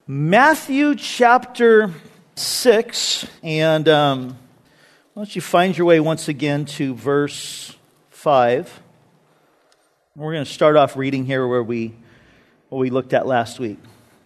Matthew chapter 6, and why don't you find your way once again to verse 5. We're going to start off reading here where we looked at last week.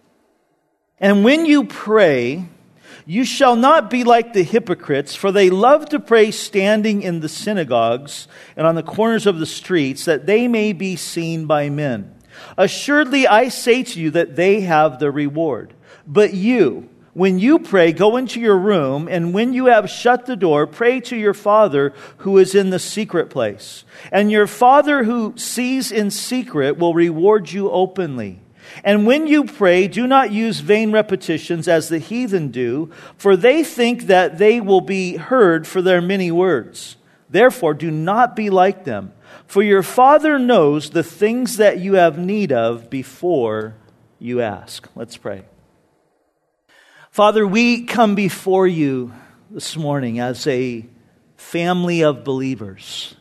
And when you pray, you shall not be like the hypocrites, for they love to pray standing in the synagogues and on the corners of the streets, that they may be seen by men. Assuredly, I say to you that they have the reward. But you, when you pray, go into your room, and when you have shut the door, pray to your Father who is in the secret place. And your Father who sees in secret will reward you openly. And when you pray, do not use vain repetitions as the heathen do, for they think that they will be heard for their many words. Therefore, do not be like them. For your Father knows the things that you have need of before you ask. Let's pray. Father, we come before you this morning as a family of believers,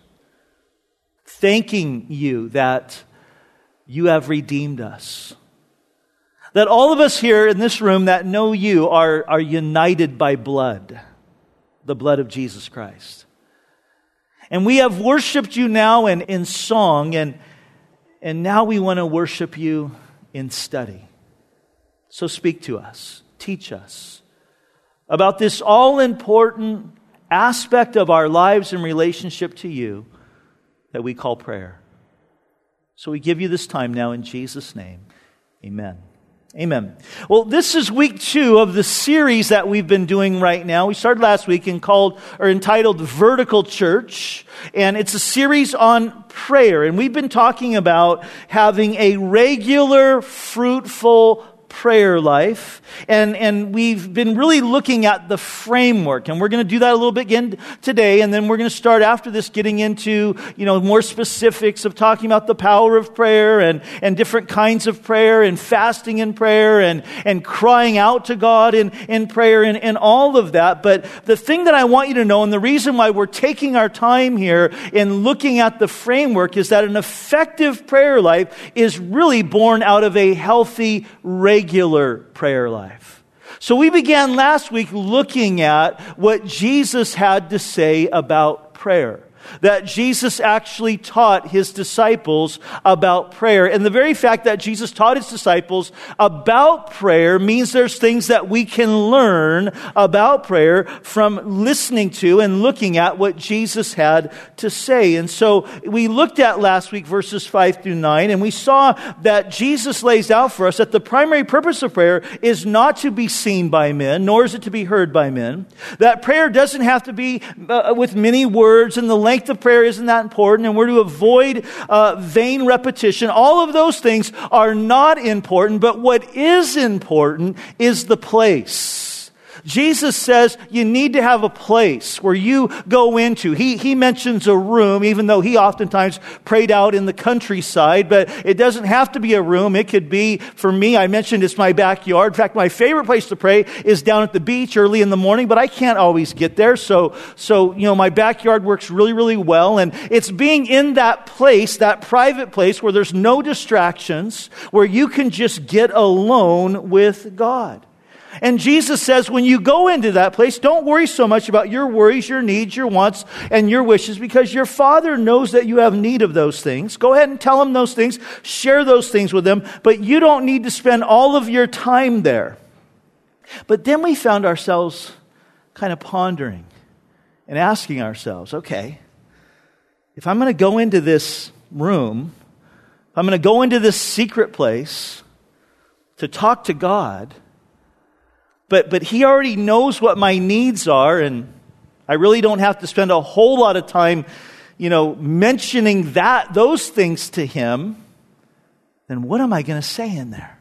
thanking you that you have redeemed us. That all of us here in this room that know you are united by blood, the blood of Jesus Christ. And we have worshiped you now in song, and now we want to worship you in study. So speak to us, teach us about this all-important aspect of our lives in relationship to you that we call prayer. So we give you this time now in Jesus' name. Amen. Amen. Well, this is week 2 of the series that we've been doing right now. We started last week and entitled Vertical Church, and it's a series on prayer. And we've been talking about having a regular, fruitful prayer life, and we've been really looking at the framework, and we're going to do that a little bit again today, and then we're going to start after this getting into more specifics of talking about the power of prayer and different kinds of prayer and fasting in prayer and crying out to God in prayer and all of that. But the thing that I want you to know, and the reason why we're taking our time here in looking at the framework, is that an effective prayer life is really born out of a healthy, regular prayer life. So we began last week looking at what Jesus had to say about prayer. That Jesus actually taught his disciples about prayer. And the very fact that Jesus taught his disciples about prayer means there's things that we can learn about prayer from listening to and looking at what Jesus had to say. And so we looked at last week verses 5 through 9, and we saw that Jesus lays out for us that the primary purpose of prayer is not to be seen by men, nor is it to be heard by men. That prayer doesn't have to be with many words, and the length of prayer isn't that important, and we're to avoid vain repetition. All of those things are not important, but what is important is the place. Jesus says you need to have a place where you go into. He mentions a room, even though he oftentimes prayed out in the countryside, but it doesn't have to be a room. It could be, for me, I mentioned it's my backyard. In fact, my favorite place to pray is down at the beach early in the morning, but I can't always get there. So my backyard works really, really well, and it's being in that place, that private place where there's no distractions, where you can just get alone with God. And Jesus says, when you go into that place, don't worry so much about your worries, your needs, your wants, and your wishes, because your Father knows that you have need of those things. Go ahead and tell him those things, share those things with him, but you don't need to spend all of your time there. But then we found ourselves kind of pondering and asking ourselves, okay, if I'm going to go into this room, if I'm going to go into this secret place to talk to God, But he already knows what my needs are, and I really don't have to spend a whole lot of time, mentioning those things to him. Then what am I going to say in there?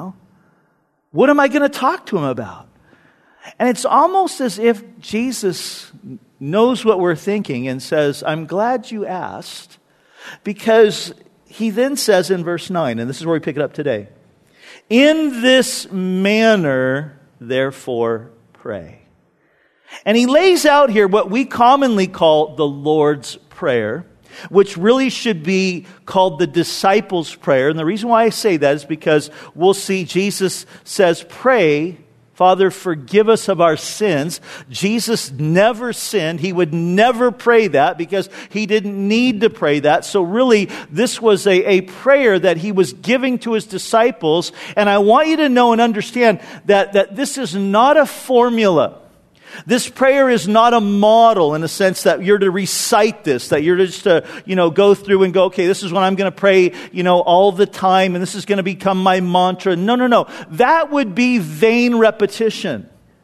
What am I going to talk to him about? And it's almost as if Jesus knows what we're thinking and says, I'm glad you asked, because he then says in verse 9, and this is where we pick it up today, in this manner, therefore, pray. And he lays out here what we commonly call the Lord's Prayer. which really should be called the disciples' prayer. And the reason why I say that is because we'll see Jesus says, pray, Father, forgive us of our sins. Jesus never sinned. He would never pray that because he didn't need to pray that. So really, this was a prayer that he was giving to his disciples. And I want you to know and understand that this is not a formula. This prayer is not a model in the sense that you're to recite this, that you're just to, go through and go, okay, this is what I'm going to pray, all the time, and this is going to become my mantra. No. That would be vain repetition.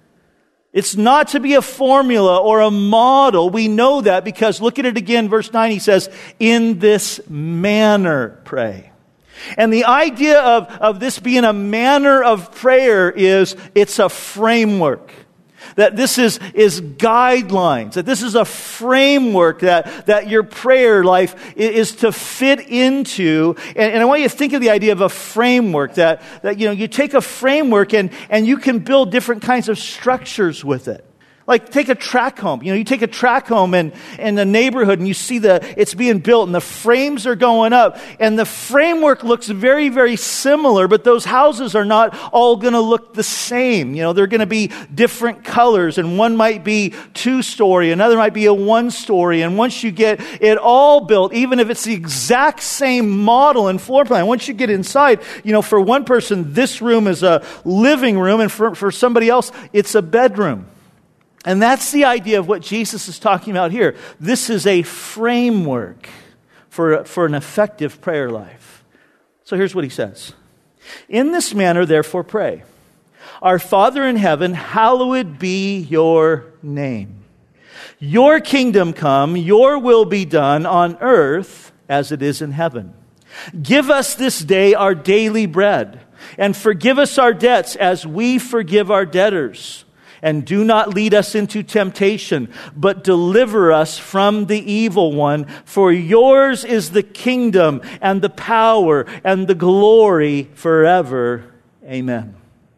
It's not to be a formula or a model. We know that because look at it again, verse 9, he says, in this manner pray. And the idea of this being a manner of prayer is it's a framework. That this is guidelines, that this is a framework that your prayer life is to fit into. And I want you to think of the idea of a framework, that you take a framework and you can build different kinds of structures with it. Like take a tract home. You take a tract home in the neighborhood and you see it's being built and the frames are going up and the framework looks very, very similar, but those houses are not all going to look the same. They're going to be different colors and one might be 2-story, another might be a 1-story. And once you get it all built, even if it's the exact same model and floor plan, once you get inside, for one person, this room is a living room and for somebody else, it's a bedroom. And that's the idea of what Jesus is talking about here. This is a framework for an effective prayer life. So here's what he says. In this manner, therefore, pray. Our Father in heaven, hallowed be your name. Your kingdom come, your will be done on earth as it is in heaven. Give us this day our daily bread, and forgive us our debts as we forgive our debtors. And do not lead us into temptation, but deliver us from the evil one. For yours is the kingdom and the power and the glory forever. Amen.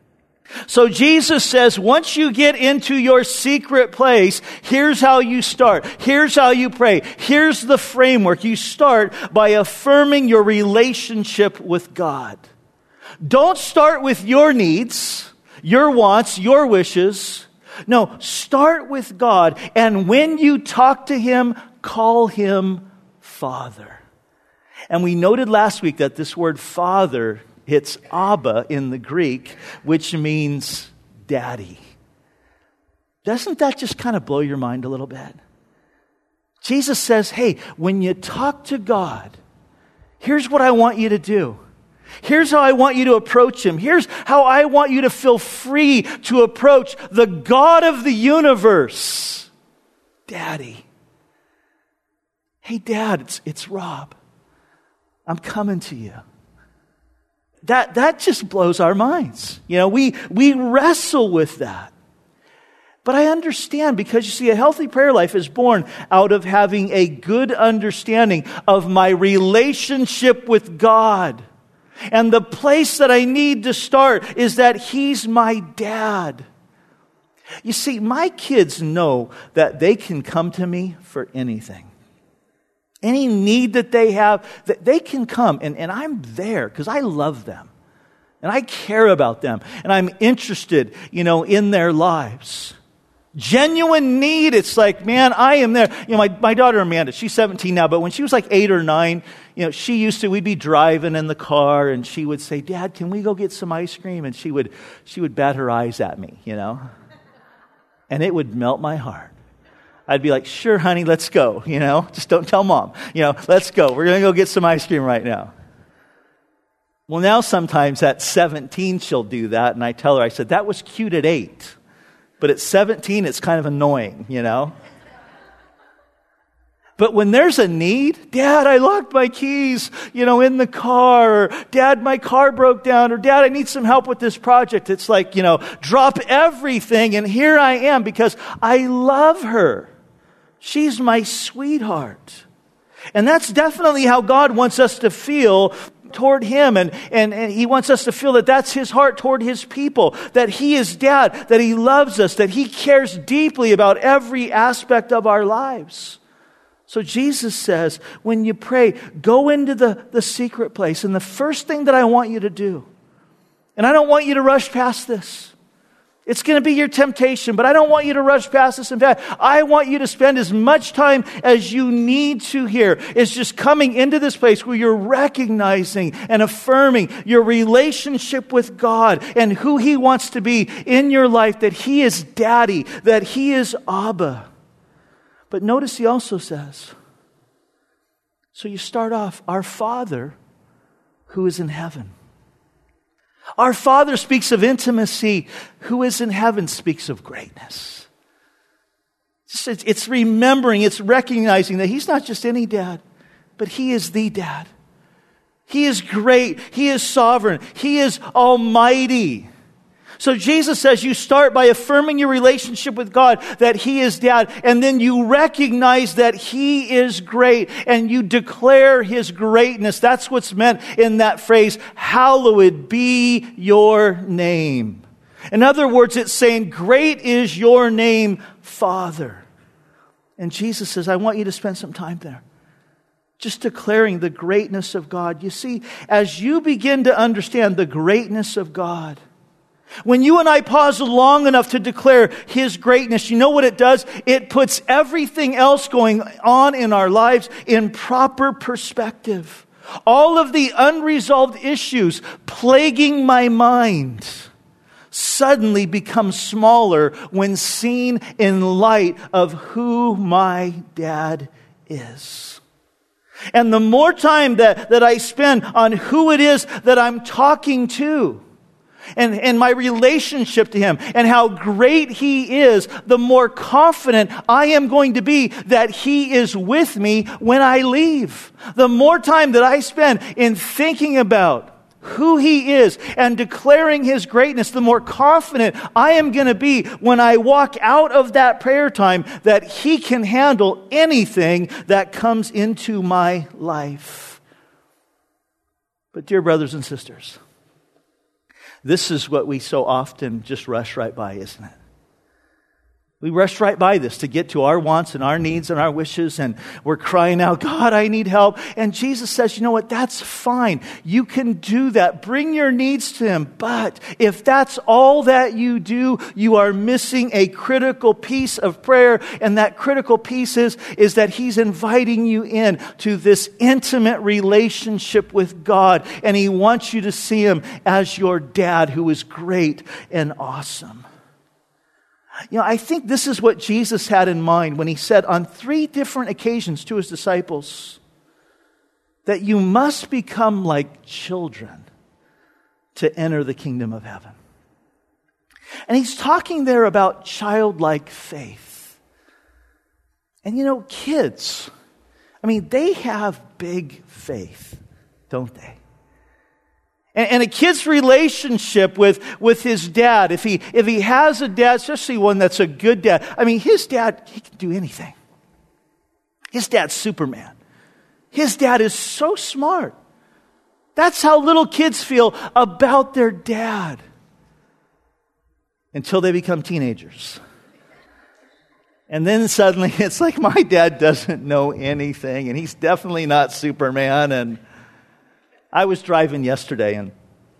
So Jesus says, once you get into your secret place, here's how you start. Here's how you pray. Here's the framework. You start by affirming your relationship with God. Don't start with your needs, your wants, your wishes. No, start with God. And when you talk to Him, call Him Father. And we noted last week that this word Father, it's Abba in the Greek, which means daddy. Doesn't that just kind of blow your mind a little bit? Jesus says, hey, when you talk to God, here's what I want you to do. Here's how I want you to approach Him. Here's how I want you to feel free to approach the God of the universe. Daddy. Hey, Dad, it's Rob. I'm coming to you. That just blows our minds. We wrestle with that. But I understand, because you see, a healthy prayer life is born out of having a good understanding of my relationship with God. And the place that I need to start is that He's my dad. You see, my kids know that they can come to me for anything. Any need that they have, that they can come. And I'm there because I love them. And I care about them. And I'm interested, in their lives. Genuine need, it's like, man, I am there. My daughter Amanda, she's 17 now, but when she was like 8 or 9, we'd be driving in the car and she would say, Dad, can we go get some ice cream? And she would bat her eyes at me, and it would melt my heart. I'd be like, sure, honey, let's go, just don't tell Mom, let's go. We're going to go get some ice cream right now. Well, now sometimes at 17, she'll do that. And I tell her, I said, that was cute at 8. But at 17, it's kind of annoying, But when there's a need, Dad, I locked my keys, in the car, or Dad, my car broke down, or Dad, I need some help with this project. It's like, drop everything, and here I am, because I love her. She's my sweetheart. And that's definitely how God wants us to feel toward Him, and He wants us to feel that that's His heart toward His people, that He is Dad, that He loves us, that He cares deeply about every aspect of our lives. So Jesus says, when you pray, go into the secret place. And the first thing that I want you to do, and I don't want you to rush past this. It's going to be your temptation, but I don't want you to rush past this. In fact, I want you to spend as much time as you need to here. It's just coming into this place where you're recognizing and affirming your relationship with God and who He wants to be in your life, that He is Daddy, that He is Abba. But notice He also says, so you start off, our Father who is in heaven. Our Father speaks of intimacy. Who is in heaven speaks of greatness. It's remembering, it's recognizing that He's not just any dad, but He is the dad. He is great. He is sovereign. He is almighty. So Jesus says you start by affirming your relationship with God, that He is Dad, and then you recognize that He is great, and you declare His greatness. That's what's meant in that phrase, hallowed be your name. In other words, it's saying, great is your name, Father. And Jesus says, I want you to spend some time there, just declaring the greatness of God. You see, as you begin to understand the greatness of God, when you and I pause long enough to declare His greatness, you know what it does? It puts everything else going on in our lives in proper perspective. All of the unresolved issues plaguing my mind suddenly become smaller when seen in light of who my dad is. And the more time that I spend on who it is that I'm talking to, and my relationship to Him and how great He is, the more confident I am going to be that He is with me when I leave. The more time that I spend in thinking about who He is and declaring His greatness, the more confident I am going to be when I walk out of that prayer time that He can handle anything that comes into my life. But dear brothers and sisters, this is what we so often just rush right by, isn't it? We rush right by this to get to our wants and our needs and our wishes, and we're crying out, God, I need help. And Jesus says, you know what, that's fine. You can do that. Bring your needs to Him. But if that's all that you do, you are missing a critical piece of prayer. And that critical piece is that He's inviting you in to this intimate relationship with God. And He wants you to see Him as your dad who is great and awesome. You know, I think this is what Jesus had in mind when He said on 3 different occasions to His disciples that you must become like children to enter the kingdom of heaven. And He's talking there about childlike faith. And you know, kids, I mean, they have big faith, don't they? And a kid's relationship with his dad, if he has a dad, especially one that's a good dad, I mean, his dad, he can do anything. His dad's Superman. His dad is so smart. That's how little kids feel about their dad. Until they become teenagers. And then suddenly it's like, my dad doesn't know anything, and he's definitely not Superman. And I was driving yesterday and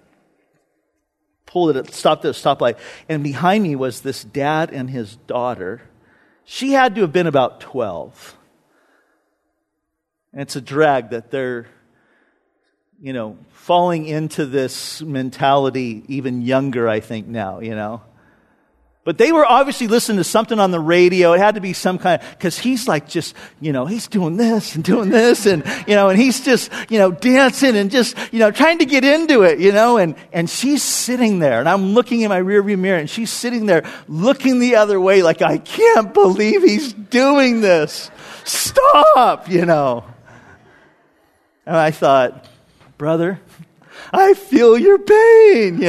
stopped at a stoplight, and behind me was this dad and his daughter. She had to have been about 12. And it's a drag that they're, falling into this mentality even younger, I think, now, But they were obviously listening to something on the radio. It had to be some kind of, because he's like just, he's doing this, and, and he's just, dancing and just, trying to get into it, and she's sitting there, and I'm looking in my rearview mirror, and she's sitting there looking the other way like, I can't believe he's doing this. Stop, And I thought, brother, I feel your pain,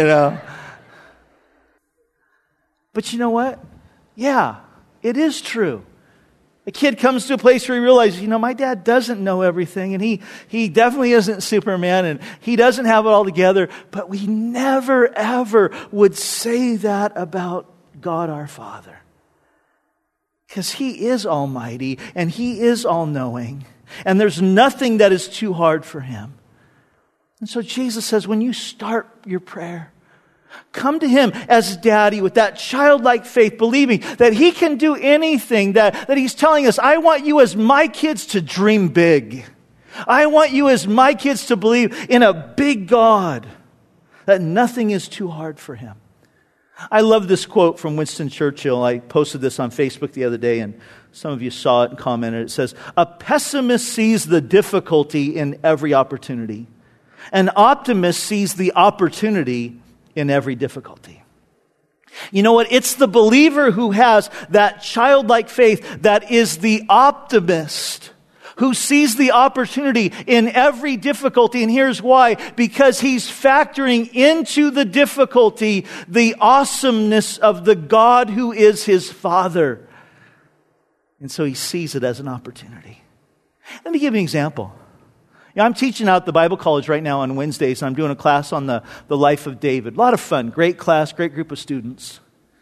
But you know what? Yeah, it is true. A kid comes to a place where he realizes, my dad doesn't know everything, and he definitely isn't Superman, and he doesn't have it all together, but we never, ever would say that about God our Father. Because He is almighty and He is all-knowing. And there's nothing that is too hard for Him. And so Jesus says, when you start your prayer, come to Him as Daddy with that childlike faith, believing that He can do anything, that He's telling us, I want you as my kids to dream big. I want you as my kids to believe in a big God, that nothing is too hard for Him. I love this quote from Winston Churchill. I posted this on Facebook the other day, and some of you saw it and commented. It says, "A pessimist sees the difficulty in every opportunity. An optimist sees the opportunity in every difficulty." You know what? It's the believer who has that childlike faith that is the optimist, who sees the opportunity in every difficulty. And here's why. Because he's factoring into the difficulty the awesomeness of the God who is his Father. And so he sees it as an opportunity. Let me give you an example. I'm teaching out at the Bible College right now on Wednesdays, and I'm doing a class on the life of David. A lot of fun, great class, great group of students.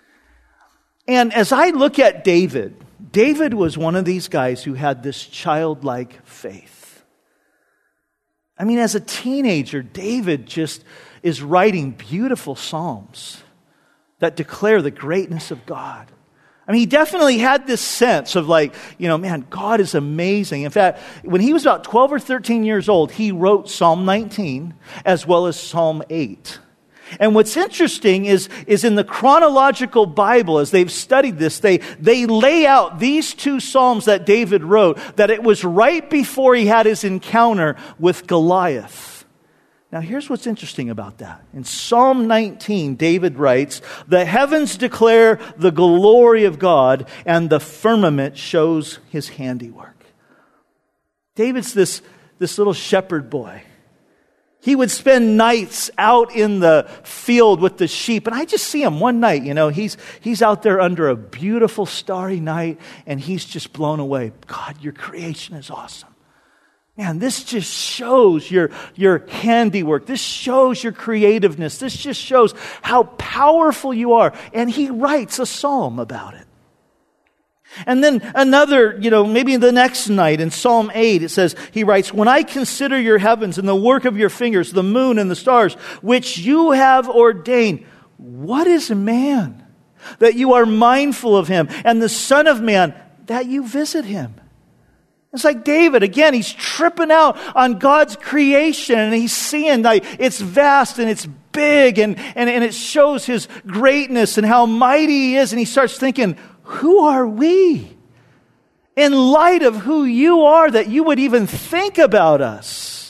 And as I look at David was one of these guys who had this childlike faith. I mean, as a teenager, David just is writing beautiful psalms that declare the greatness of God. I mean, he definitely had this sense of like, man, God is amazing. In fact, when he was about 12 or 13 years old, he wrote Psalm 19 as well as Psalm 8. And what's interesting is in the chronological Bible, as they've studied this, they lay out these two Psalms that David wrote, that it was right before he had his encounter with Goliath. Now, here's what's interesting about that. In Psalm 19, David writes, "The heavens declare the glory of God, and the firmament shows His handiwork." David's this little shepherd boy. He would spend nights out in the field with the sheep. And I just see him one night, he's out there under a beautiful starry night, and he's just blown away. God, your creation is awesome. Man, this just shows your handiwork. This shows your creativeness. This just shows how powerful you are. And he writes a psalm about it. And then another, maybe the next night in Psalm 8, it says, he writes, "When I consider your heavens and the work of your fingers, the moon and the stars, which you have ordained, what is man that you are mindful of him, and the Son of Man that you visit him?" It's like David, again, he's tripping out on God's creation, and he's seeing like it's vast and it's big, and it shows His greatness and how mighty He is. And he starts thinking, who are we in light of who you are that you would even think about us?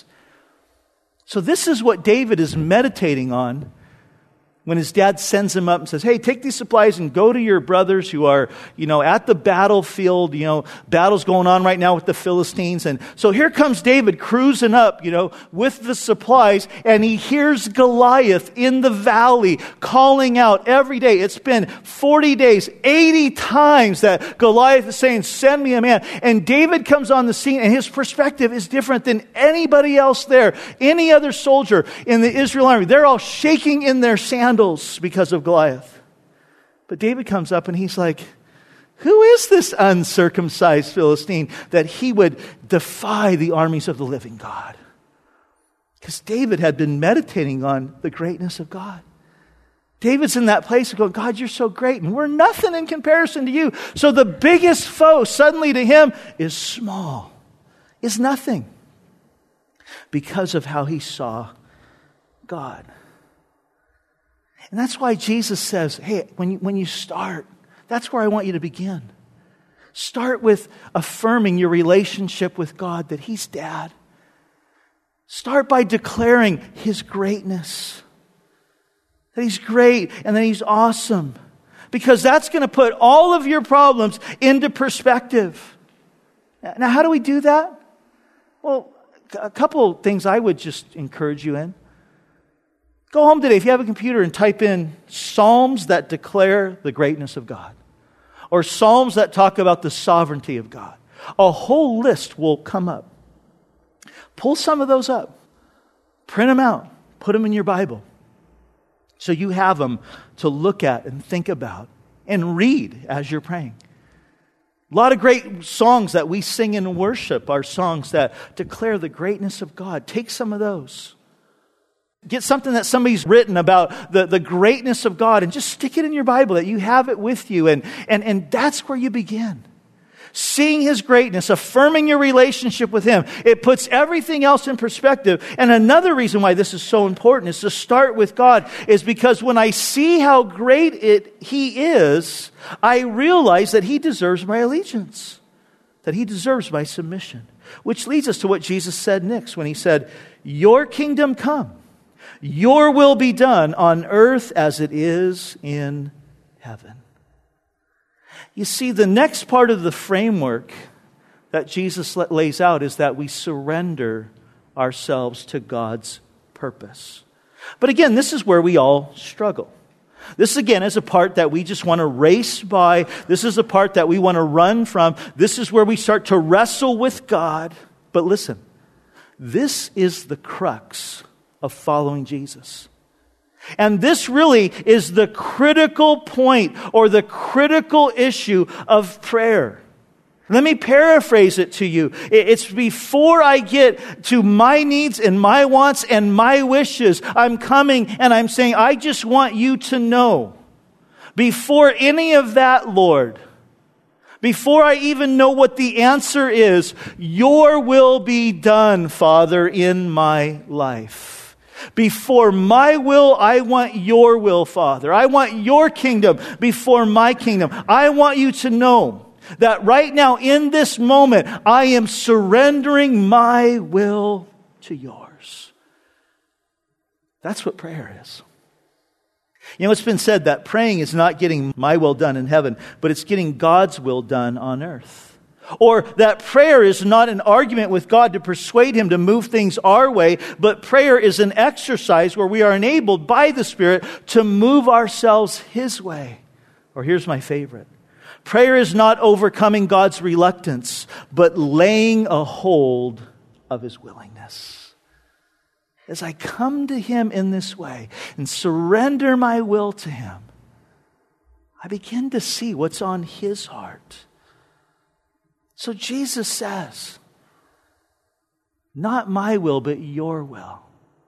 So this is what David is meditating on when his dad sends him up and says, "Hey, take these supplies and go to your brothers who are, at the battlefield. Battle's going on right now with the Philistines." And so here comes David cruising up, with the supplies, and he hears Goliath in the valley calling out every day. It's been 40 days, 80 times that Goliath is saying, "Send me a man." And David comes on the scene, and his perspective is different than anybody else there. Any other soldier in the Israel army, they're all shaking in their sandals because of Goliath. But David comes up and he's like, who is this uncircumcised Philistine that he would defy the armies of the living God? Because David had been meditating on the greatness of God. David's in that place of going, God, you're so great, and we're nothing in comparison to you. So the biggest foe suddenly to him is small, is nothing, because of how he saw God. And that's why Jesus says, hey, when you start, that's where I want you to begin. Start with affirming your relationship with God, that He's Dad. Start by declaring His greatness, that He's great and that He's awesome, because that's going to put all of your problems into perspective. Now, how do we do that? Well, a couple things I would just encourage you in. Go home today, if you have a computer, and type in Psalms that declare the greatness of God, or Psalms that talk about the sovereignty of God. A whole list will come up. Pull some of those up. Print them out. Put them in your Bible, so you have them to look at and think about and read as you're praying. A lot of great songs that we sing in worship are songs that declare the greatness of God. Take some of those. Get something that somebody's written about the greatness of God and just stick it in your Bible, that you have it with you. And that's where you begin. Seeing His greatness, affirming your relationship with Him. It puts everything else in perspective. And another reason why this is so important is to start with God, is because when I see how great He is, I realize that He deserves my allegiance, that He deserves my submission. Which leads us to what Jesus said next when He said, "Your kingdom come, your will be done on earth as it is in heaven." You see, the next part of the framework that Jesus lays out is that we surrender ourselves to God's purpose. But again, this is where we all struggle. This again is a part that we just want to race by. This is a part that we want to run from. This is where we start to wrestle with God. But listen, this is the crux of following Jesus. And this really is the critical point or the critical issue of prayer. Let me paraphrase it to you. It's before I get to my needs and my wants and my wishes, I'm coming and I'm saying, I just want you to know, before any of that, Lord, before I even know what the answer is, your will be done, Father, in my life. Before my will, I want your will, Father. I want your kingdom before my kingdom. I want you to know that right now, in this moment, I am surrendering my will to yours. That's what prayer is. You know, it's been said that praying is not getting my will done in heaven, but it's getting God's will done on earth. Or that prayer is not an argument with God to persuade Him to move things our way, but prayer is an exercise where we are enabled by the Spirit to move ourselves His way. Or here's my favorite. Prayer is not overcoming God's reluctance, but laying a hold of His willingness. As I come to Him in this way and surrender my will to Him, I begin to see what's on His heart. So Jesus says, not my will, but your will.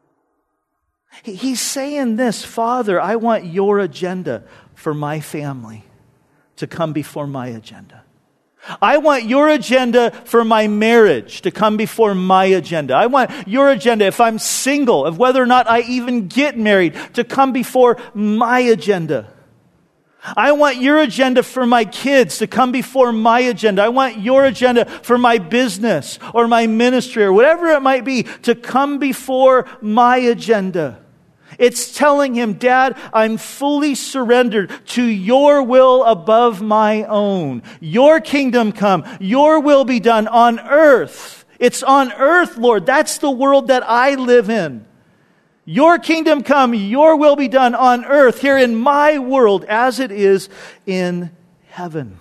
He's saying this, Father, I want your agenda for my family to come before my agenda. I want your agenda for my marriage to come before my agenda. I want your agenda, if I'm single, of whether or not I even get married, to come before my agenda. I want your agenda for my kids to come before my agenda. I want your agenda for my business or my ministry or whatever it might be to come before my agenda. It's telling Him, Dad, I'm fully surrendered to your will above my own. Your kingdom come, your will be done on earth. It's on earth, Lord. That's the world that I live in. Your kingdom come, your will be done on earth, here in my world, as it is in heaven.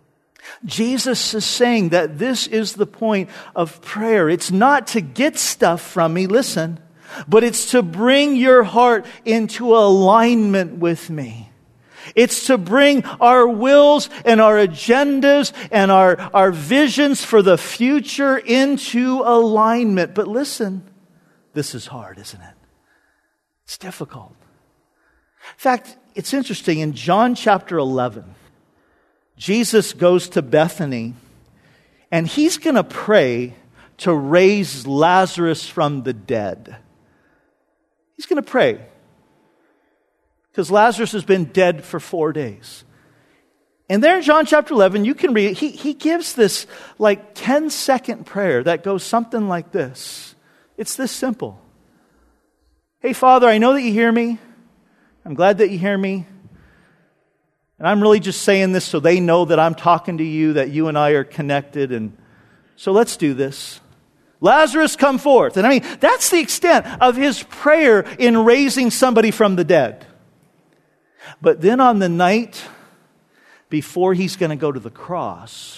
Jesus is saying that this is the point of prayer. It's not to get stuff from me, listen, but it's to bring your heart into alignment with me. It's to bring our wills and our agendas and our visions for the future into alignment. But listen, this is hard, isn't it? It's difficult. In fact, it's interesting. In John chapter 11, Jesus goes to Bethany, and He's going to pray to raise Lazarus from the dead. He's going to pray because Lazarus has been dead for 4 days. And there in John chapter 11, you can read, he gives this like 10-second prayer that goes something like this. It's this simple. Hey, Father, I know that you hear me. I'm glad that you hear me. And I'm really just saying this so they know that I'm talking to you, that you and I are connected. And so let's do this. Lazarus, come forth. And I mean, that's the extent of his prayer in raising somebody from the dead. But then on the night before He's going to go to the cross,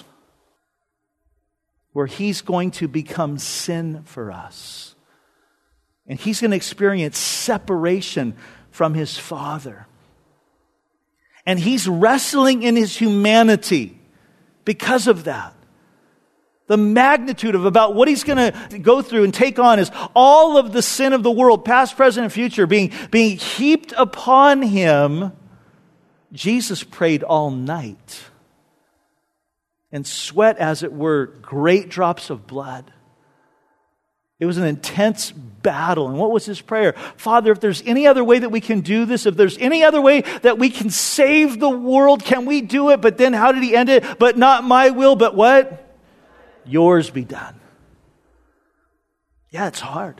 where He's going to become sin for us, and He's going to experience separation from His Father. And He's wrestling in His humanity because of that. The magnitude of about what he's going to go through and take on is all of the sin of the world, past, present, and future, being heaped upon him. Jesus prayed all night and sweat, as it were, great drops of blood. It was an intense battle. And what was his prayer? Father, if there's any other way that we can do this, if there's any other way that we can save the world, can we do it? But then how did he end it? But not my will, but what? Yours be done. Yeah, it's hard.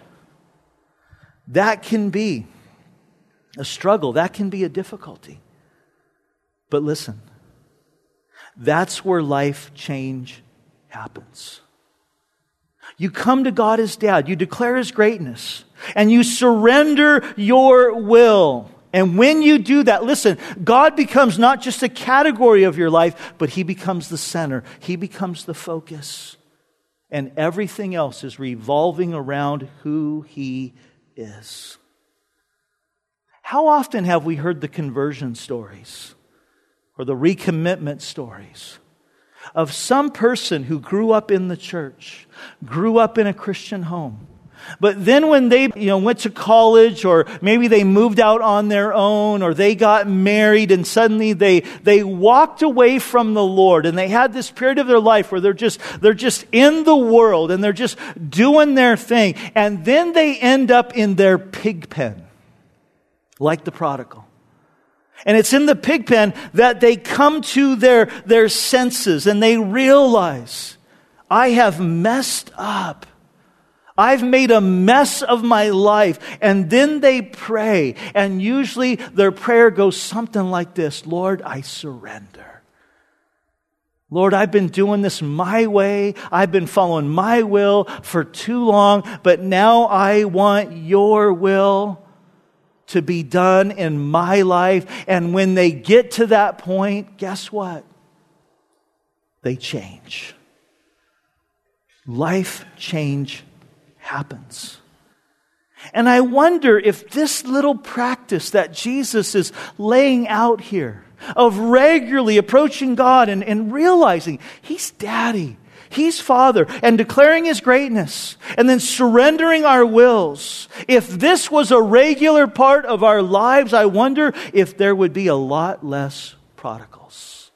That can be a struggle. That can be a difficulty. But listen, that's where life change happens. You come to God as Dad, you declare His greatness, and you surrender your will. And when you do that, listen, God becomes not just a category of your life, but He becomes the center. He becomes the focus. And everything else is revolving around who He is. How often have we heard the conversion stories or the recommitment stories of some person who grew up in the church, grew up in a Christian home, but then when they went to college, or maybe they moved out on their own, or they got married, and suddenly they walked away from the Lord, and they had this period of their life where they're just in the world and they're just doing their thing, and then they end up in their pig pen, like the prodigal. And it's in the pig pen that they come to their senses and they realize, I have messed up. I've made a mess of my life. And then they pray. And usually their prayer goes something like this: Lord, I surrender. Lord, I've been doing this my way. I've been following my will for too long. But now I want your will to be done in my life. And when they get to that point, guess what? They change. Life change happens. And I wonder if this little practice that Jesus is laying out here of regularly approaching God and realizing He's Daddy, He's Father, and declaring His greatness, and then surrendering our wills. If this was a regular part of our lives, I wonder if there would be a lot less prodigals.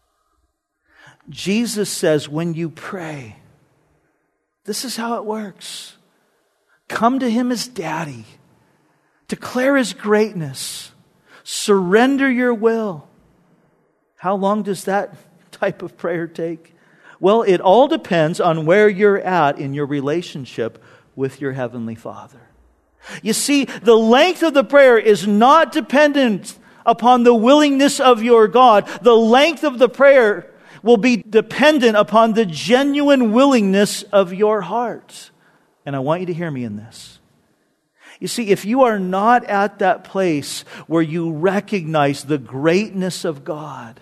Jesus says, when you pray, this is how it works. Come to Him as Daddy. Declare His greatness. Surrender your will. How long does that type of prayer take? Well, it all depends on where you're at in your relationship with your Heavenly Father. You see, the length of the prayer is not dependent upon the willingness of your God. The length of the prayer will be dependent upon the genuine willingness of your heart. And I want you to hear me in this. You see, if you are not at that place where you recognize the greatness of God,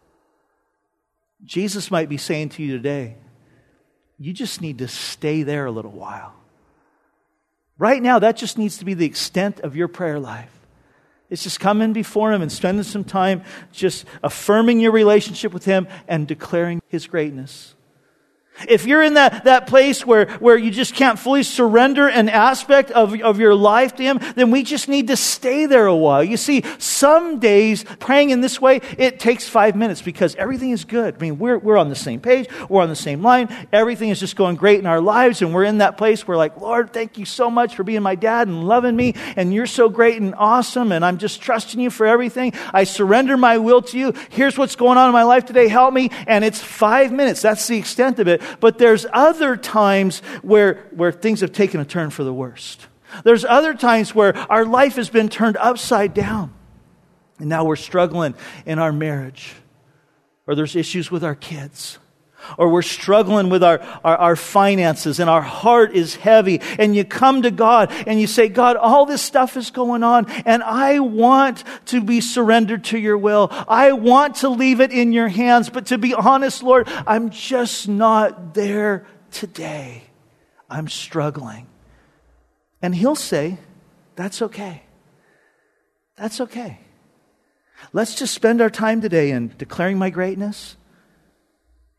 Jesus might be saying to you today, you just need to stay there a little while. Right now, that just needs to be the extent of your prayer life. It's just coming before Him and spending some time just affirming your relationship with Him and declaring His greatness. If you're in that place where you just can't fully surrender an aspect of your life to Him, then we just need to stay there a while. You see, some days praying in this way, it takes 5 minutes because everything is good. I mean, we're on the same page, we're on the same line, everything is just going great in our lives, and we're in that place where like, Lord, thank you so much for being my dad and loving me, and you're so great and awesome, and I'm just trusting you for everything. I surrender my will to you. Here's what's going on in my life today, help me. And it's 5 minutes. That's the extent of it. But there's other times where things have taken a turn for the worst. There's other times where our life has been turned upside down. And now we're struggling in our marriage. Or there's issues with our kids. Or we're struggling with our finances and our heart is heavy. And you come to God and you say, God, all this stuff is going on and I want to be surrendered to your will. I want to leave it in your hands. But to be honest, Lord, I'm just not there today. I'm struggling. And He'll say, that's okay. That's okay. Let's just spend our time today in declaring my greatness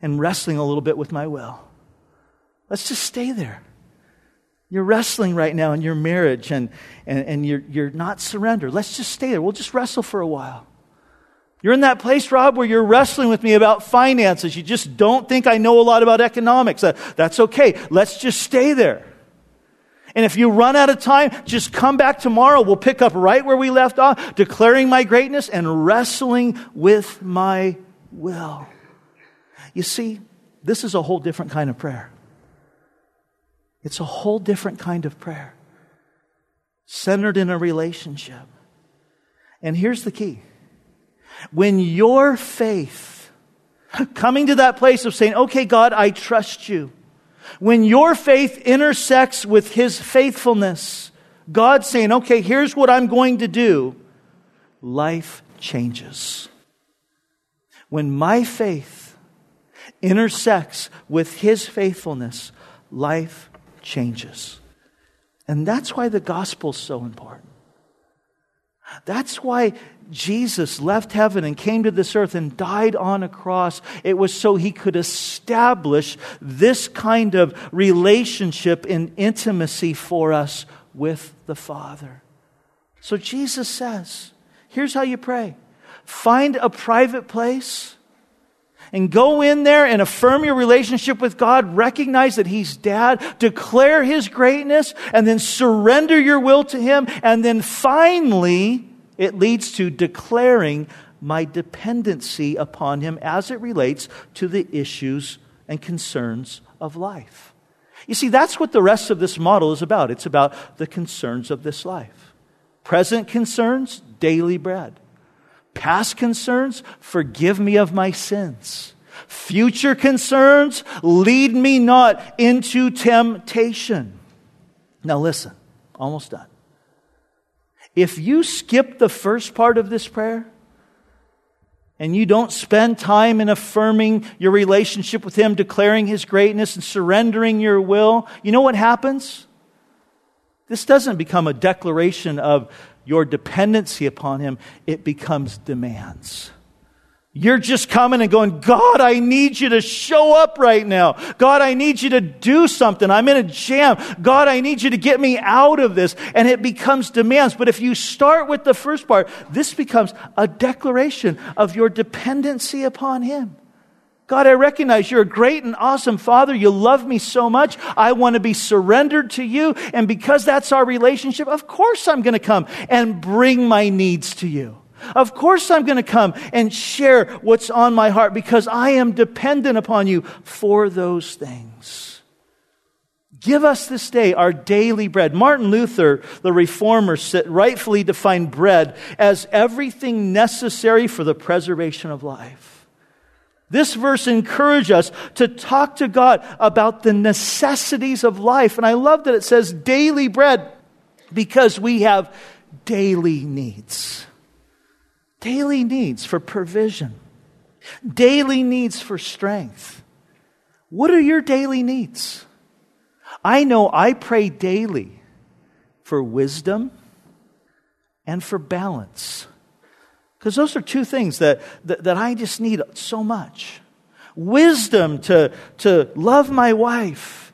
and wrestling a little bit with my will. Let's just stay there. You're wrestling right now in your marriage and you're not surrendered. Let's just stay there. We'll just wrestle for a while. You're in that place, Rob, where you're wrestling with me about finances. You just don't think I know a lot about economics. That's okay. Let's just stay there. And if you run out of time, just come back tomorrow. We'll pick up right where we left off, declaring my greatness and wrestling with my will. You see, this is a whole different kind of prayer. It's a whole different kind of prayer, centered in a relationship. And here's the key. When your faith, coming to that place of saying, okay, God, I trust you. When your faith intersects with His faithfulness, God saying, okay, here's what I'm going to do, life changes. When my faith intersects with His faithfulness, life changes. And that's why the gospel is so important. That's why Jesus left heaven and came to this earth and died on a cross. It was so He could establish this kind of relationship and intimacy for us with the Father. So Jesus says, here's how you pray. Find a private place and go in there and affirm your relationship with God. Recognize that He's Dad. Declare His greatness and then surrender your will to Him. And then finally, it leads to declaring my dependency upon Him as it relates to the issues and concerns of life. You see, that's what the rest of this model is about. It's about the concerns of this life. Present concerns, daily bread. Past concerns, forgive me of my sins. Future concerns, lead me not into temptation. Now listen, almost done. If you skip the first part of this prayer and you don't spend time in affirming your relationship with Him, declaring His greatness and surrendering your will, you know what happens? This doesn't become a declaration of your dependency upon Him. It becomes demands. You're just coming and going, God, I need you to show up right now. God, I need you to do something. I'm in a jam. God, I need you to get me out of this. And it becomes demands. But if you start with the first part, this becomes a declaration of your dependency upon Him. God, I recognize You're a great and awesome Father. You love me so much. I want to be surrendered to You. And because that's our relationship, of course I'm going to come and bring my needs to You. Of course I'm going to come and share what's on my heart because I am dependent upon You for those things. Give us this day our daily bread. Martin Luther, the Reformer, rightfully defined bread as everything necessary for the preservation of life. This verse encourages us to talk to God about the necessities of life. And I love that it says daily bread because we have daily needs. Daily needs for provision. Daily needs for strength. What are your daily needs? I know I pray daily for wisdom and for balance. Because those are two things that I just need so much. Wisdom to love my wife.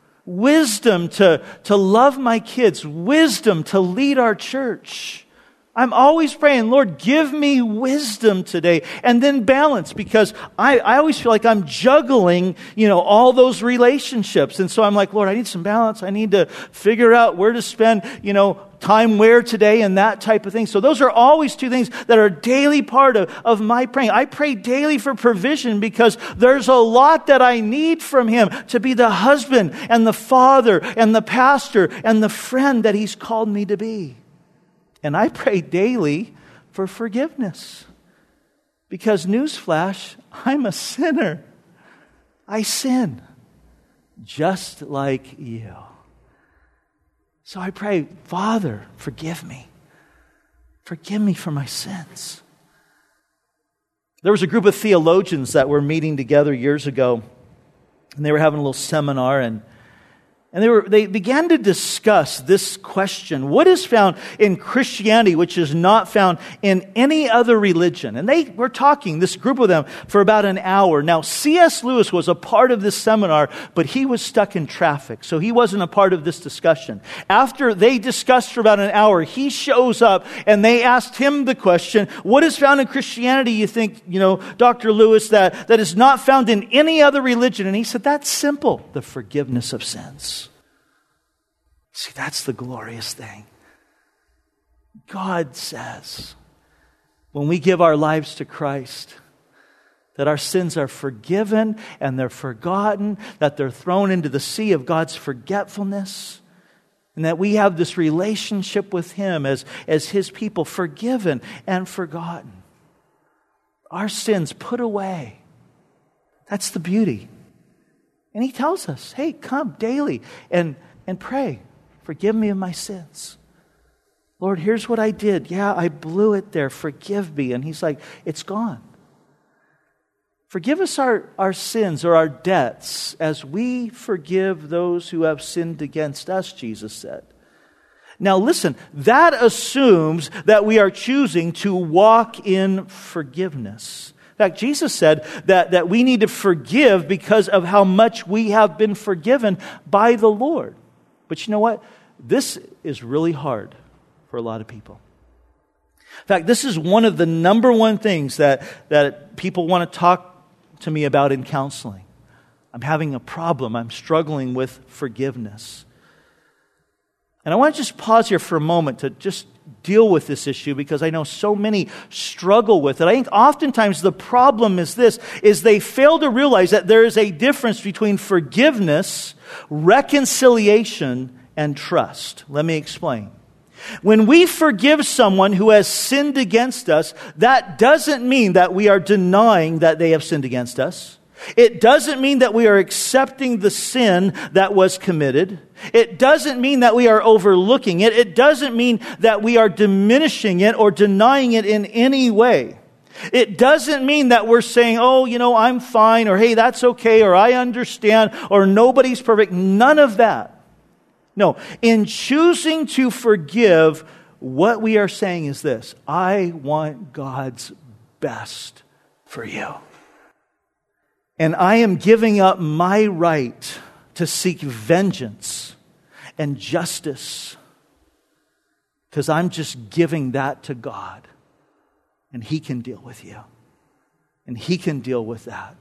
Wisdom to love my kids. Wisdom to lead our church. I'm always praying, Lord, give me wisdom today. And then balance, because I always feel like I'm juggling, all those relationships. And so I'm like, Lord, I need some balance. I need to figure out where to spend, time where today and that type of thing. So those are always two things that are a daily part of my praying. I pray daily for provision because there's a lot that I need from Him to be the husband and the father and the pastor and the friend that He's called me to be. And I pray daily for forgiveness. Because newsflash, I'm a sinner. I sin just like you. So I pray, Father, forgive me. Forgive me for my sins. There was a group of theologians that were meeting together years ago. And they were having a little seminar. And And they began to discuss this question: what is found in Christianity which is not found in any other religion? And they were talking, this group of them, for about an hour. Now, C.S. Lewis was a part of this seminar, but he was stuck in traffic, so he wasn't a part of this discussion. After they discussed for about an hour, he shows up, and they asked him the question: what is found in Christianity, you think, Dr. Lewis, that is not found in any other religion? And he said, that's simple: the forgiveness of sins. See, that's the glorious thing. God says, when we give our lives to Christ, that our sins are forgiven and they're forgotten, that they're thrown into the sea of God's forgetfulness, and that we have this relationship with Him as His people, forgiven and forgotten. Our sins put away. That's the beauty. And He tells us, hey, come daily and pray. Forgive me of my sins. Lord, here's what I did. Yeah, I blew it there. Forgive me. And He's like, it's gone. Forgive us our sins or our debts as we forgive those who have sinned against us, Jesus said. Now listen, that assumes that we are choosing to walk in forgiveness. In fact, Jesus said that we need to forgive because of how much we have been forgiven by the Lord. But you know what? This is really hard for a lot of people. In fact, this is one of the number one things that people want to talk to me about in counseling. I'm having a problem. I'm struggling with forgiveness. And I want to just pause here for a moment to just deal with this issue, because I know so many struggle with it. I think oftentimes the problem is they fail to realize that there is a difference between forgiveness, reconciliation, and trust. Let me explain. When we forgive someone who has sinned against us, that doesn't mean that we are denying that they have sinned against us. It doesn't mean that we are accepting the sin that was committed. It doesn't mean that we are overlooking it. It doesn't mean that we are diminishing it or denying it in any way. It doesn't mean that we're saying, oh, I'm fine, or hey, that's okay, or I understand, or nobody's perfect. None of that. No, in choosing to forgive, what we are saying is this: I want God's best for you. And I am giving up my right to seek vengeance and justice, because I'm just giving that to God. And He can deal with you. And He can deal with that.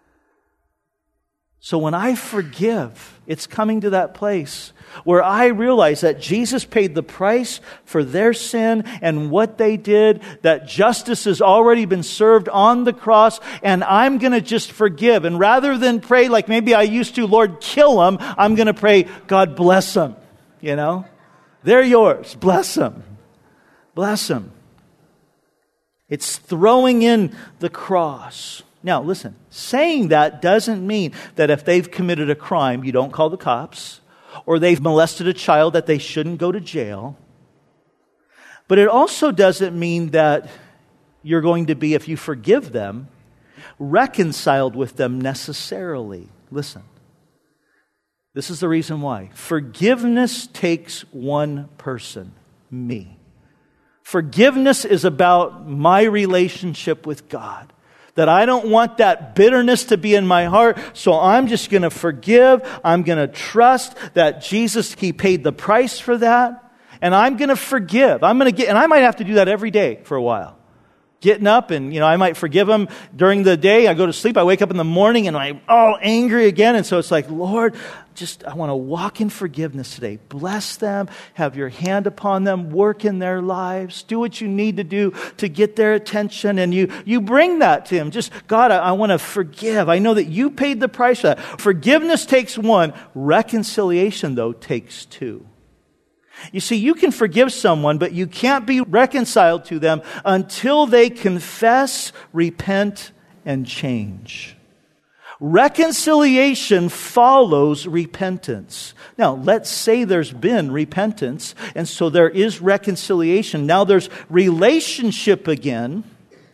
So when I forgive, it's coming to that place where I realize that Jesus paid the price for their sin and what they did, that justice has already been served on the cross, and I'm going to just forgive. And rather than pray like maybe I used to, Lord, kill them, I'm going to pray, God bless them. They're yours. Bless them. Bless them. It's throwing in the cross. Now, listen, saying that doesn't mean that if they've committed a crime, you don't call the cops, or they've molested a child, that they shouldn't go to jail. But it also doesn't mean that you're going to be, if you forgive them, reconciled with them necessarily. Listen, this is the reason why. Forgiveness takes one person, me. Forgiveness is about my relationship with God. That I don't want that bitterness to be in my heart, so I'm just going to forgive. I'm going to trust that Jesus, He paid the price for that, and I'm going to forgive. And I might have to do that every day for a while. Getting up and, I might forgive Him during the day. I go to sleep. I wake up in the morning and I'm all angry again. And so it's like, Lord, I want to walk in forgiveness today. Bless them. Have your hand upon them. Work in their lives. Do what you need to do to get their attention. And you bring that to Him. Just, God, I want to forgive. I know that you paid the price for that. Forgiveness takes one. Reconciliation, though, takes two. You see, you can forgive someone, but you can't be reconciled to them until they confess, repent, and change. Reconciliation follows repentance. Now, let's say there's been repentance, and so there is reconciliation. Now there's relationship again.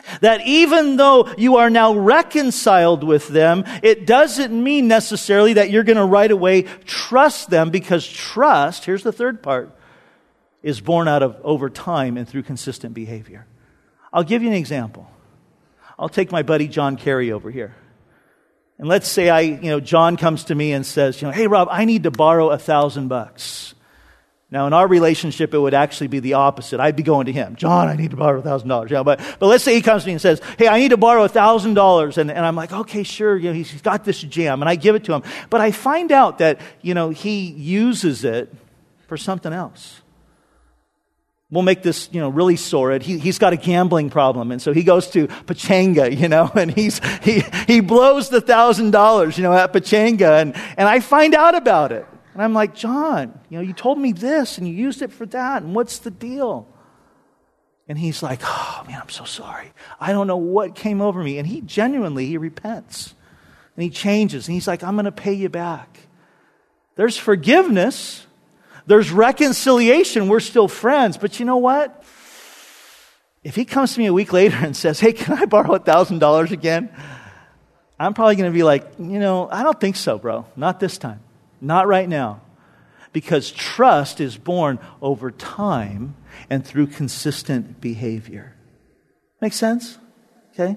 That even though you are now reconciled with them, it doesn't mean necessarily that you're going to right away trust them, because trust, here's the third part, is born out of over time and through consistent behavior. I'll give you an example. I'll take my buddy John Kerry over here. And let's say John comes to me and says, hey Rob, I need to borrow $1,000. Now, in our relationship, it would actually be the opposite. I'd be going to him, John, I need to borrow $1,000. Yeah, but let's say he comes to me and says, hey, I need to borrow $1,000. And I'm like, okay, sure. He's got this jam. And I give it to him. But I find out that, he uses it for something else. We'll make this, really sordid. He's got a gambling problem. And so he goes to Pachanga, and he blows the $1,000, at Pachanga. And I find out about it. And I'm like, John, you told me this and you used it for that. And what's the deal? And he's like, oh man, I'm so sorry. I don't know what came over me. And he repents and he changes. And he's like, I'm going to pay you back. There's forgiveness. There's reconciliation. We're still friends. But you know what? If he comes to me a week later and says, hey, can I borrow $1,000 again? I'm probably going to be like, I don't think so, bro. Not this time. Not right now. Because trust is born over time and through consistent behavior. Make sense? Okay?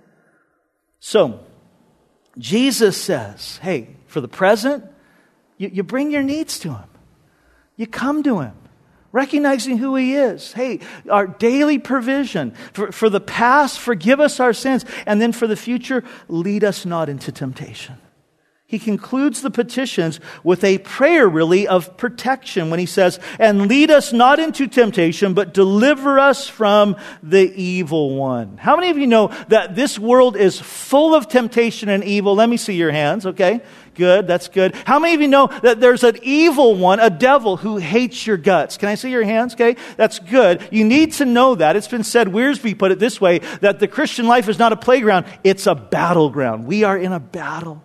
So, Jesus says, hey, for the present, you bring your needs to Him. You come to Him, recognizing who He is. Hey, our daily provision. For the past, forgive us our sins. And then for the future, lead us not into temptation. He concludes the petitions with a prayer, really, of protection when he says, and lead us not into temptation, but deliver us from the evil one. How many of you know that this world is full of temptation and evil? Let me see your hands, okay? Good, that's good. How many of you know that there's an evil one, a devil, who hates your guts? Can I see your hands? Okay, that's good. You need to know that. It's been said, Wiersbe put it this way, that the Christian life is not a playground, it's a battleground. We are in a battle.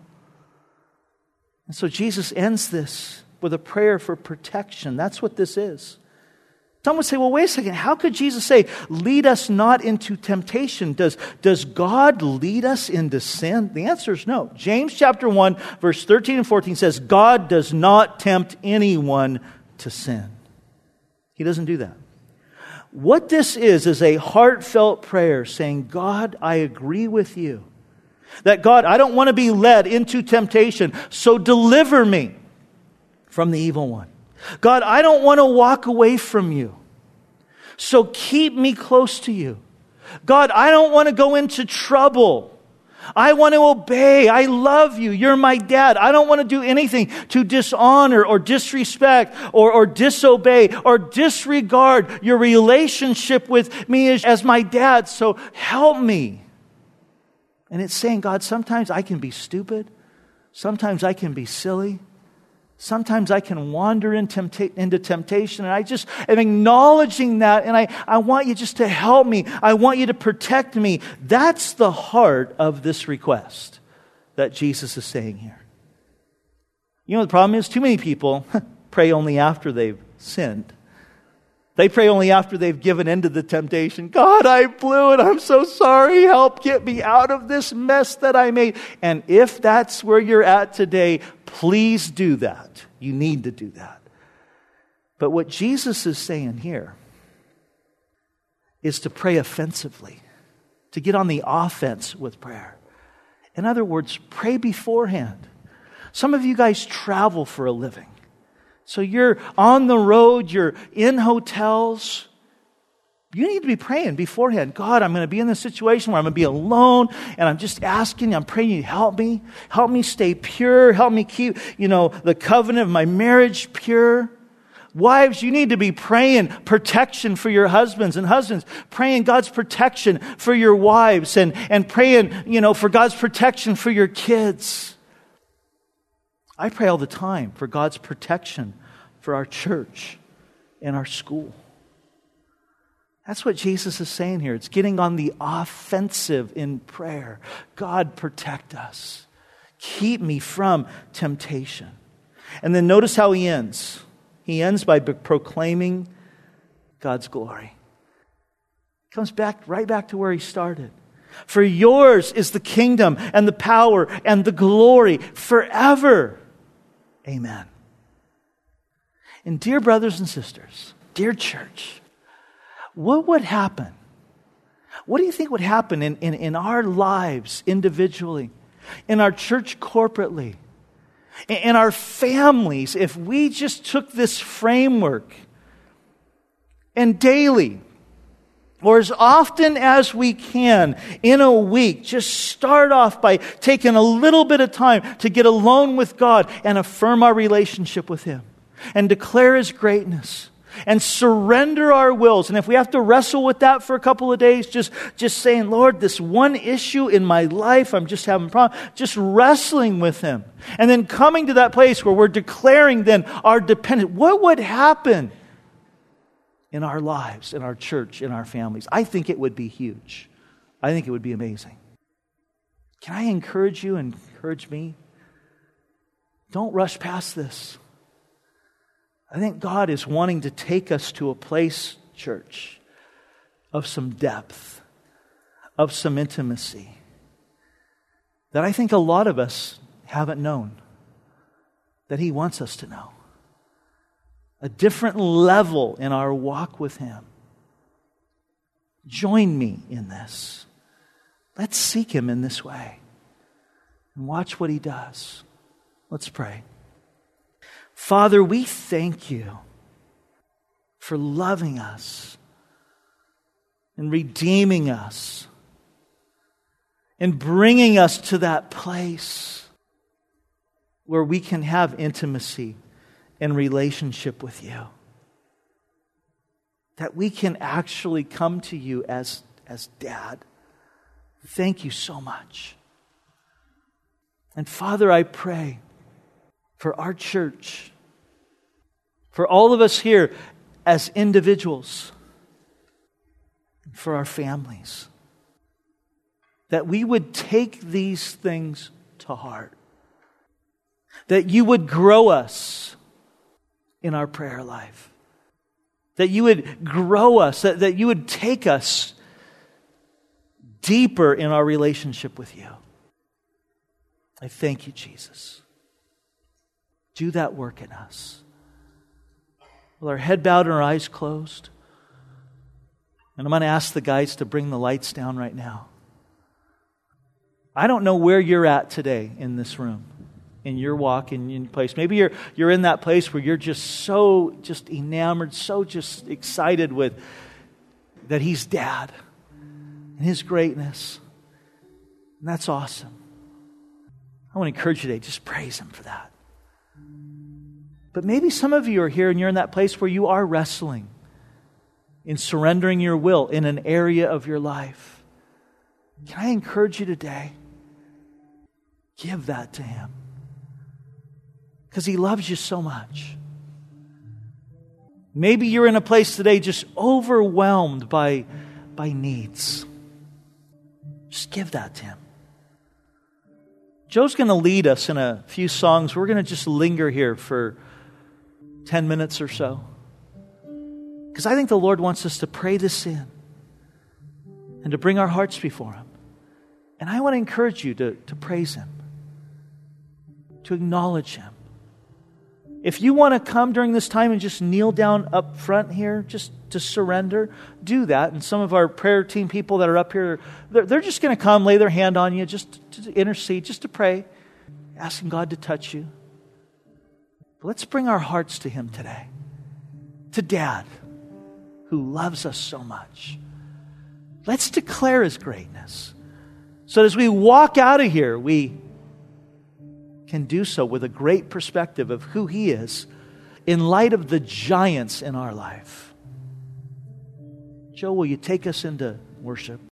And so Jesus ends this with a prayer for protection. That's what this is. Some would say, well, wait a second. How could Jesus say, lead us not into temptation? Does God lead us into sin? The answer is no. James chapter 1, verse 13 and 14 says, God does not tempt anyone to sin. He doesn't do that. What this is a heartfelt prayer saying, God, I agree with you. That God, I don't want to be led into temptation, so deliver me from the evil one. God, I don't want to walk away from you, so keep me close to you. God, I don't want to go into trouble. I want to obey. I love you. You're my dad. I don't want to do anything to dishonor or disrespect or disobey or disregard your relationship with me as my dad, so help me. And it's saying, God, sometimes I can be stupid. Sometimes I can be silly. Sometimes I can wander into temptation. And I just am acknowledging that. And I want you just to help me. I want you to protect me. That's the heart of this request that Jesus is saying here. You know, the problem is too many people pray only after they've sinned. They pray only after they've given in to the temptation. God, I blew it. I'm so sorry. Help get me out of this mess that I made. And if that's where you're at today, please do that. You need to do that. But what Jesus is saying here is to pray offensively, to get on the offense with prayer. In other words, pray beforehand. Some of you guys travel for a living. So you're on the road, you're in hotels. You need to be praying beforehand. God, I'm going to be in this situation where I'm going to be alone, and I'm just asking, I'm praying you help me. Help me stay pure. Help me keep, the covenant of my marriage pure. Wives, you need to be praying protection for your husbands, and husbands, praying God's protection for your wives, and praying, for God's protection for your kids. I pray all the time for God's protection for our church and our school. That's what Jesus is saying here. It's getting on the offensive in prayer. God, protect us. Keep me from temptation. And then notice how he ends. He ends by proclaiming God's glory. Comes right back to where he started. For yours is the kingdom and the power and the glory forever. Amen. And dear brothers and sisters, dear church, what would happen? What do you think would happen in our lives individually, in our church corporately, in our families, if we just took this framework and daily, or as often as we can in a week, just start off by taking a little bit of time to get alone with God and affirm our relationship with Him and declare His greatness and surrender our wills. And if we have to wrestle with that for a couple of days, just saying, Lord, this one issue in my life, I'm just having problems, just wrestling with Him. And then coming to that place where we're declaring then our dependence. What would happen in our lives, in our church, in our families? I think it would be huge. I think it would be amazing. Can I encourage you and encourage me? Don't rush past this. I think God is wanting to take us to a place, church, of some depth, of some intimacy, that I think a lot of us haven't known, that He wants us to know. A different level in our walk with Him. Join me in this. Let's seek Him in this way and watch what He does. Let's pray. Father, we thank You for loving us and redeeming us and bringing us to that place where we can have intimacy and relationship with You. That we can actually come to You as Dad. Thank You so much. And Father, I pray for our church, for all of us here as individuals, and for our families, that we would take these things to heart. That You would grow us in our prayer life. That You would grow us, that You would take us deeper in our relationship with You. I thank You, Jesus. Do that work in us. With our head bowed and our eyes closed, and I'm going to ask the guys to bring the lights down right now. I don't know where you're at today in this room, in your walk, in your place. Maybe you're in that place where you're just enamored, so just excited with that He's Dad and His greatness. And that's awesome. I want to encourage you today, just praise Him for that. But maybe some of you are here and you're in that place where you are wrestling in surrendering your will in an area of your life. Can I encourage you today? Give that to Him. Because He loves you so much. Maybe you're in a place today just overwhelmed by needs. Just give that to Him. Joe's going to lead us in a few songs. We're going to just linger here for 10 minutes or so. Because I think the Lord wants us to pray this in and to bring our hearts before Him. And I want to encourage you to praise Him, to acknowledge Him. If you want to come during this time and just kneel down up front here, just to surrender, do that. And some of our prayer team people that are up here, they're just going to come, lay their hand on you, just to intercede, just to pray, asking God to touch you. But let's bring our hearts to Him today, to Dad, who loves us so much. Let's declare His greatness, so as we walk out of here, we can do so with a great perspective of who He is in light of the giants in our life. Joe, will you take us into worship?